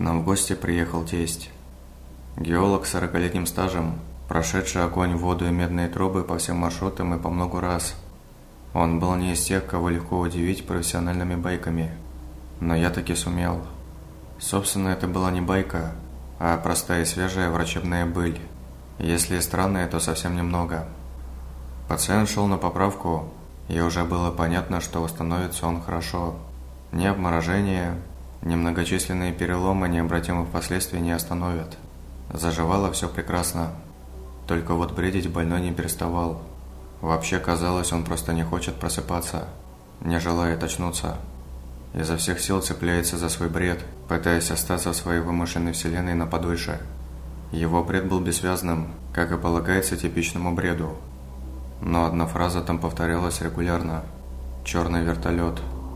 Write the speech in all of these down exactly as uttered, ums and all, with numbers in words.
нам в гости приехал тесть. Геолог с сорокалетним стажем, прошедший огонь, воду и медные трубы по всем маршрутам и по много раз. Он был не из тех, кого легко удивить профессиональными байками. Но я таки сумел. Собственно, это была не байка, а простая и свежая врачебная быль. Если и странная, то совсем немного. Пациент шел на поправку, и уже было понятно, что восстановится он хорошо. Ни обморожение, ни многочисленные переломы необратимых последствий не остановят. Заживало все прекрасно. Только вот бредить больной не переставал. Вообще казалось, он просто не хочет просыпаться, не желает очнуться. Изо всех сил цепляется за свой бред, пытаясь остаться в своей вымышленной вселенной на подольше. Его бред был бессвязным, как и полагается типичному бреду. Но одна фраза там повторялась регулярно: «Черный вертолет».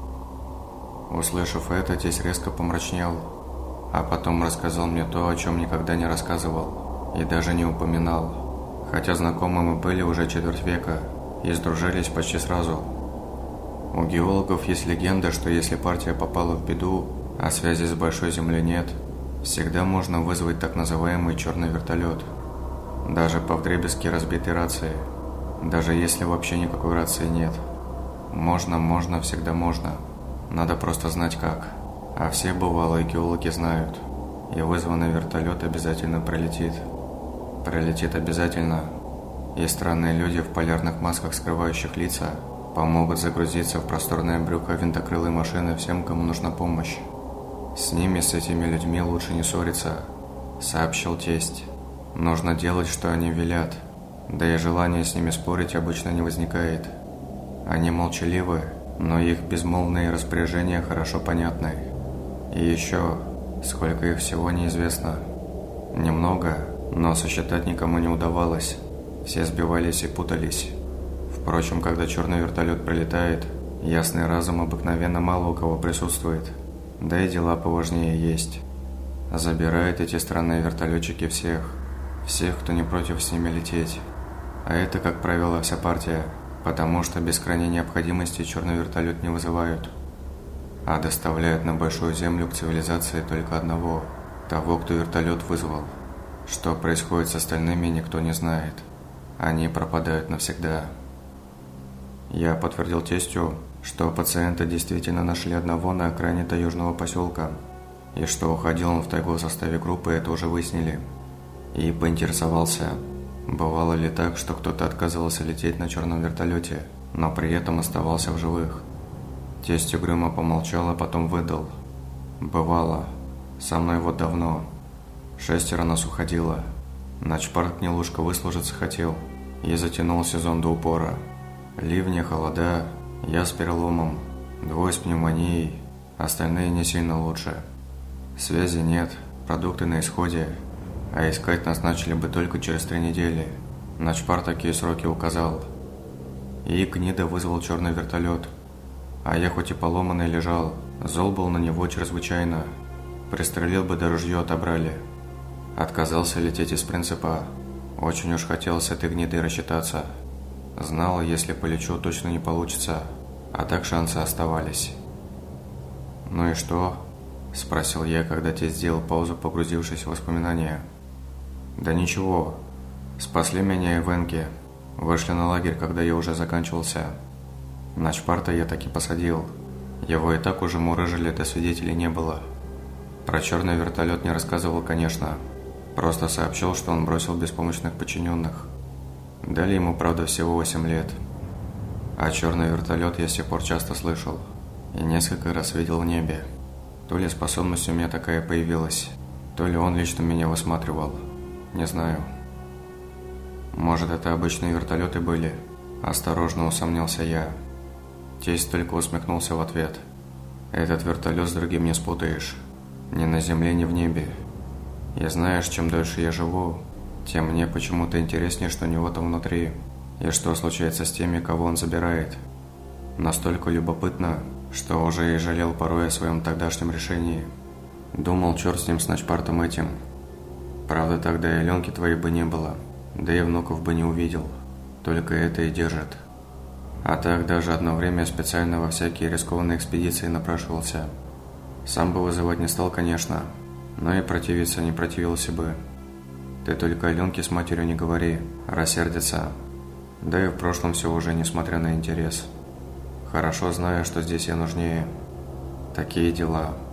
Услышав это, тесть резко помрачнел, а потом рассказал мне то, о чем никогда не рассказывал и даже не упоминал. Хотя знакомы мы были уже четверть века и сдружились почти сразу. У геологов есть легенда, что если партия попала в беду, а связи с большой землей нет, всегда можно вызвать так называемый черный вертолет. Даже по вдребезги разбитой рации. Даже если вообще никакой рации нет. Можно, можно, всегда можно. Надо просто знать как. А все бывалые геологи знают. И вызванный вертолет обязательно пролетит. Пролетит обязательно, и странные люди в полярных масках, скрывающих лица, помогут загрузиться в просторное брюхо винтокрылой машины всем, кому нужна помощь. С ними, с этими людьми лучше не ссориться, сообщил тесть. Нужно делать, что они велят, да и желания с ними спорить обычно не возникает. Они молчаливы, но их безмолвные распоряжения хорошо понятны. И еще, сколько их всего неизвестно. Немного, но сосчитать никому не удавалось. Все сбивались и путались. Впрочем, когда черный вертолет прилетает, ясный разум обыкновенно мало у кого присутствует. Да и дела поважнее есть. Забирают эти странные вертолетчики всех. Всех, кто не против с ними лететь. А это, как правило, вся партия, потому что без крайней необходимости черный вертолет не вызывают. А доставляют на большую землю к цивилизации только одного, того, кто вертолет вызвал. Что происходит с остальными, никто не знает. Они пропадают навсегда. Я подтвердил тестю, что пациента действительно нашли одного на окраине таежного поселка, и что уходил он в тайгу в составе группы, это уже выяснили. И поинтересовался, бывало ли так, что кто-то отказывался лететь на черном вертолете, но при этом оставался в живых. Тесть угрюмо помолчал, а потом выдал: «Бывало. Со мной вот давно. Шестеро нас уходило. Начпарт Гнилушка выслужиться хотел и затянул сезон до упора. Ливни, холода, я с переломом, двое с пневмонией, остальные не сильно лучше. Связи нет, продукты на исходе, а искать нас начали бы только через три недели. Начпарт такие сроки указал. И гнида вызвал черный вертолет. А я хоть и поломанный лежал, зол был на него чрезвычайно. Пристрелил бы, да ружье отобрали. Отказался лететь из принципа. Очень уж хотел с этой гнидой рассчитаться. Знал, если полечу, точно не получится. А так шансы оставались». «Ну и что?» – спросил я, когда тесть сделал паузу, погрузившись в воспоминания. «Да ничего. Спасли меня и Венки. Вышли на лагерь, когда я уже заканчивался. Начпарта я таки посадил. Его и так уже мурыжили, да свидетелей не было. Про черный вертолет не рассказывал, конечно. Просто сообщил, что он бросил беспомощных подчиненных. Дали ему, правда, всего восемь лет. А черный вертолет я с тех пор часто слышал. И несколько раз видел в небе. То ли способность у меня такая появилась, то ли он лично меня высматривал. Не знаю. Может, это обычные вертолеты были?» Осторожно усомнился я. Тесть только усмехнулся в ответ. «Этот вертолет с другим не спутаешь. Ни на земле, ни в небе. И знаешь, чем дольше я живу, тем мне почему-то интереснее, что у него там внутри, и что случается с теми, кого он забирает. Настолько любопытно, что уже и жалел порой о своем тогдашнем решении. Думал, черт с ним, с начпартом этим. Правда, тогда и Аленки твоей бы не было, да и внуков бы не увидел. Только это и держит. А так даже одно время специально во всякие рискованные экспедиции напрашивался. Сам бы вызывать не стал, конечно, Но и противиться не противился бы. Ты только Аленке с матерью не говори, рассердится. Да и в прошлом все уже, несмотря на интерес. Хорошо знаю, что здесь я нужнее. Такие дела.